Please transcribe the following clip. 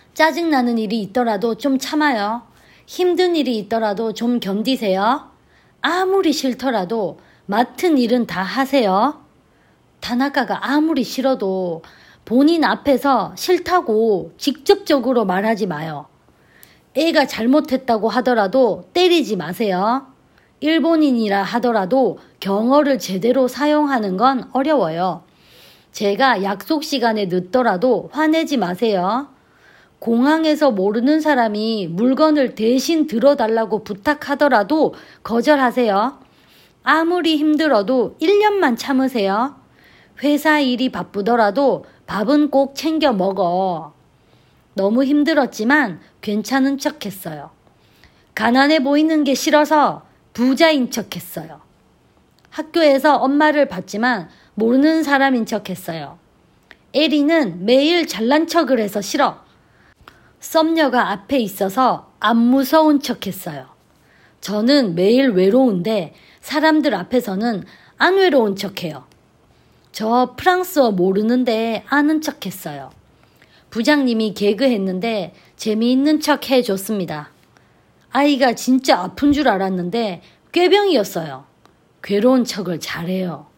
짜증나는 일이 있더라도 좀 참아요. 힘든 일이 있더라도 좀 견디세요. 아무리 싫더라도 맡은 일은 다 하세요. 타나카가 아무리 싫어도 본인 앞에서 싫다고 직접적으로 말하지 마요. 애가 잘못했다고 하더라도 때리지 마세요. 일본인이라 하더라도 경어를 제대로 사용하는 건 어려워요. 제가 약속 시간에 늦더라도 화내지 마세요. 공항에서 모르는 사람이 물건을 대신 들어달라고 부탁하더라도 거절하세요. 아무리 힘들어도 1년만 참으세요. 회사 일이 바쁘더라도 밥은 꼭 챙겨 먹어. 너무 힘들었지만 괜찮은 척 했어요. 가난해 보이는 게 싫어서 부자인 척 했어요. 학교에서 엄마를 봤지만 모르는 사람인 척 했어요. 에리는 매일 잘난 척을 해서 싫어. 썸녀가 앞에 있어서 안 무서운 척 했어요. 저는 매일 외로운데 사람들 앞에서는 안 외로운 척 해요. 저 프랑스어 모르는데 아는 척 했어요. 부장님이 개그했는데 재미있는 척 해줬습니다. 아이가 진짜 아픈 줄 알았는데 꾀병이었어요. 괴로운 척을 잘해요.